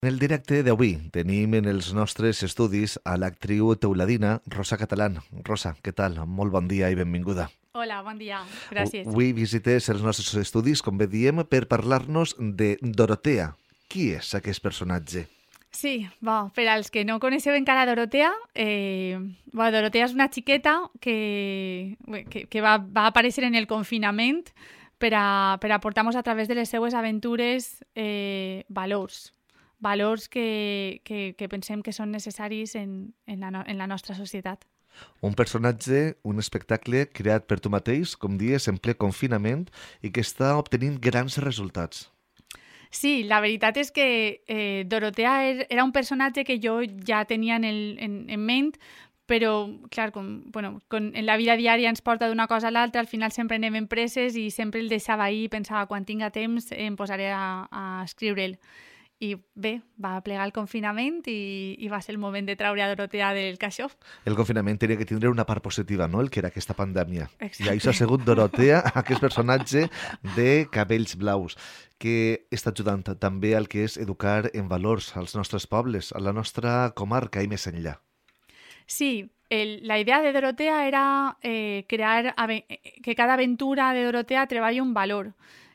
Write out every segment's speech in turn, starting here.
En el directe d'avui tenim en els nostres estudis a l'actriu teuladina Rosa Catalán. Rosa, què tal? Molt bon dia i benvinguda. Hola, bon dia. Gràcies. Avui visites els nostres estudis, com bé diem, per parlar-nos de Dorotea. Qui és aquest personatge? Sí, per als que no coneixeu encara Dorotea, Dorotea és una xiqueta que va aparèixer en el confinament per a portar-nos a través de les seues aventures valors que pensem que són necessaris en la nostra societat. Un personatge, un espectacle creat per tu mateix, com dies, en ple confinament i que està obtenint grans resultats. Sí, la veritat és que Dorotea era un personatge que jo ja tenia en ment, però, clar, en la vida diària ens porta d'una cosa a l'altra, al final sempre anem en presses i sempre el deixava ahir i pensava, quan tinga temps em posaré a escriure'l. I bé, va plegar el confinament i va ser el moment de treure a Dorotea del caixó. El confinament tenia que tindre una part positiva, no?, el que era aquesta pandèmia. Exacte. I això ha sigut Dorotea, aquest personatge de cabells blaus, que està ajudant també al que és educar en valors als nostres pobles, a la nostra comarca i més enllà. Sí, la idea de Dorotea era crear que cada aventura de Dorotea treballi un valor.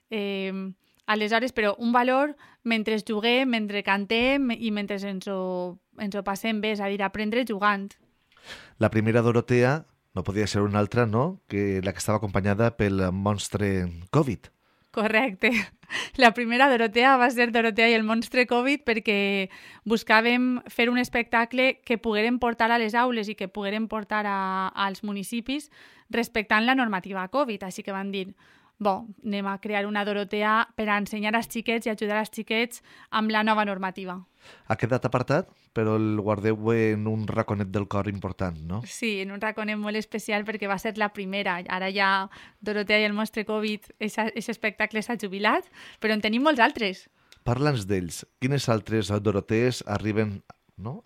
Aleshores, però un valor mentre juguem, mentre cantem i mentre ens ho passem bé, és a dir, aprendre jugant. La primera Dorotea no podia ser una altra, no?, que la que estava acompanyada pel monstre Covid. Correcte. La primera Dorotea va ser Dorotea i el monstre Covid perquè buscàvem fer un espectacle que poguérem portar a les aules i que poguérem portar als municipis respectant la normativa Covid. Així que van dir, anem a crear una Dorotea per a ensenyar als xiquets i ajudar als xiquets amb la nova normativa. Ha quedat apartat, però el guardeu en un raconet del cor important, no? Sí, en un raconet molt especial perquè va ser la primera. Ara ja Dorotea i el monstre Covid, aquest espectacle s'ha jubilat, però en tenim molts altres. Parla'ns d'ells. Quines altres Dorotees arriben, no?,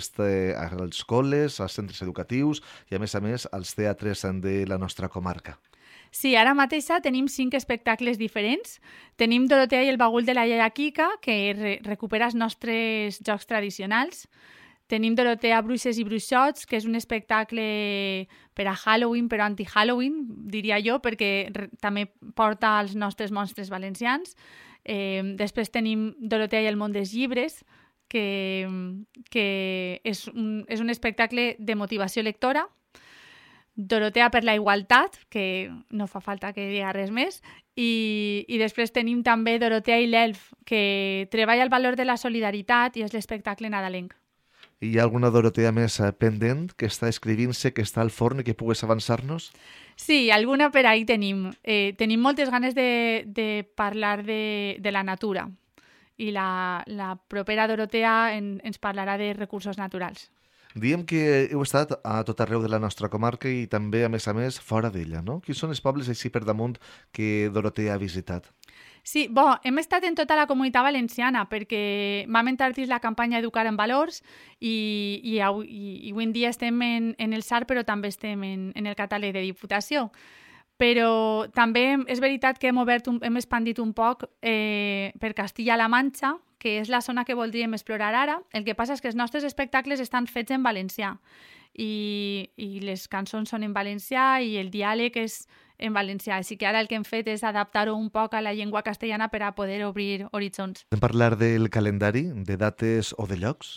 als col·les, als centres educatius i, a més, als teatres de la nostra comarca? Sí, ara mateixa tenim 5 espectacles diferents. Tenim Dorotea i el bagul de la iaia Quica, que recupera els nostres jocs tradicionals. Tenim Dorotea, bruixes i bruixots, que és un espectacle per a Halloween, però anti-Halloween, diria jo, perquè també porta els nostres monstres valencians. Després tenim Dorotea i el món dels llibres, que és un espectacle de motivació lectora. Dorotea per la igualtat, que no fa falta que diga res més, i després tenim també Dorotea i l'elf, que treballa el valor de la solidaritat i és l'espectacle nadalenc. Hi ha alguna Dorotea més pendent que està escrivint-se, que està al forn i que pugues avançar-nos? Sí, alguna per ahí tenim. Tenim moltes ganes de parlar de la natura i la propera Dorotea ens parlarà de recursos naturals. Diem que heu estat a tot arreu de la nostra comarca i també, a més, fora d'ella, no? Quins són els pobles així per damunt que Dorotea ha visitat? Sí, hem estat en tota la comunitat valenciana perquè vam entrar dins la campanya Educar en Valors i avui en dia estem en el SAR, però també estem en el catàleg de Diputació. Però també és veritat que hem expandit un poc per Castilla-La Manxa, que és la zona que voldríem explorar ara. El que passa és que els nostres espectacles estan fets en valencià i les cançons són en valencià i el diàleg és en valencià. Així que ara el que hem fet és adaptar-ho un poc a la llengua castellana per a poder obrir horitzons. Podem parlar del calendari, de dates o de llocs?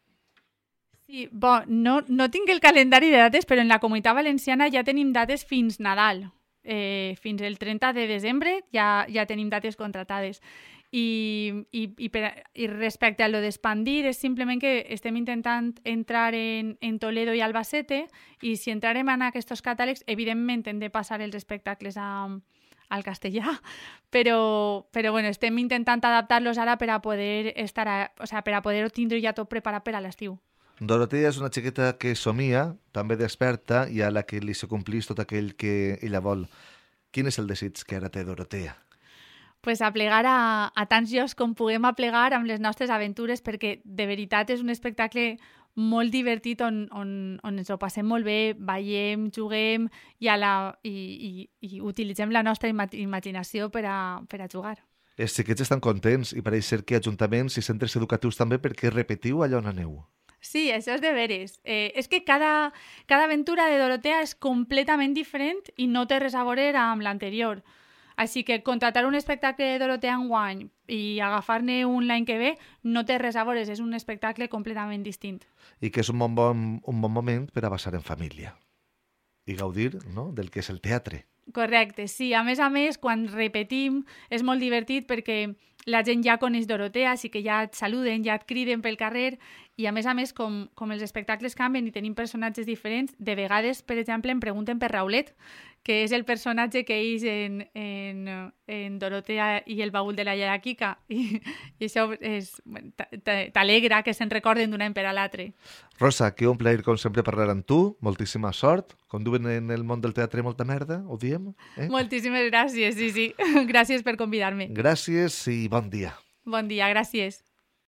Sí, no tinc el calendari de dates, però en la comunitat valenciana ja tenim dates fins Nadal. Fins el 30 de desembre ja tenim dates contratades. I respecte a lo d'expandir, és simplement que estem intentant entrar en Toledo i Albacete i si entrarem en aquests catàlegs, evidentment hem de passar els espectacles al castellà, però estem intentant adaptar-los ara per a poder per a poder tindre ja tot preparat per a l'estiu. Dorotea és una xiqueta que somia, també desperta i a la que li se complís tot aquell que ella vol. Quin és el desig que ara té Dorotea? Pues aplegar a tants llocs com puguem aplegar amb les nostres aventures, perquè de veritat és un espectacle molt divertit on ens ho passem molt bé, ballem, juguem i utilitzem la nostra imaginació per a jugar. Els xiquets estan contents i pareix ser que ajuntaments i centres educatius també perquè repetiu allò on aneu. Sí, això és de veres. És que cada aventura de Dorotea és completament diferent i no té res a veure amb l'anterior. Així que contratar un espectacle de Dorotea enguany i agafar-ne un l'any que ve no té res a veure, és un espectacle completament distint. I que és un bon moment per a passar en família i gaudir, no?, del que és el teatre. Correcte, sí. A més, quan repetim és molt divertit perquè la gent ja coneix Dorotea, així que ja et saluden, ja et criden pel carrer i a més, com els espectacles canvien i tenim personatges diferents, de vegades, per exemple, em pregunten per Raulet, que és el personatge que és en Dorotea i el baúl de la iaia Quica. I això t'alegra que se'n recorden d'un any per a l'altre. Rosa, que un plaer com sempre parlar amb tu, moltíssima sort. Com diuen en el món del teatre molta merda, ho diem? Moltíssimes gràcies, sí. Gràcies per convidar-me. Gràcies i bon dia. Bon dia, gràcies.